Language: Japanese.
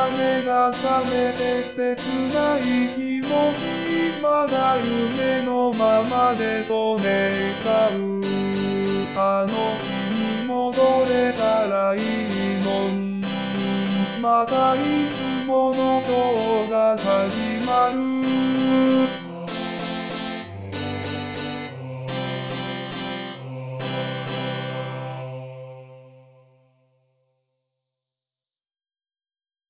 目が覚めて切ない気持ちまだ夢のままでと願うあの日に戻れたらいいのにまたいつもの今日が始まる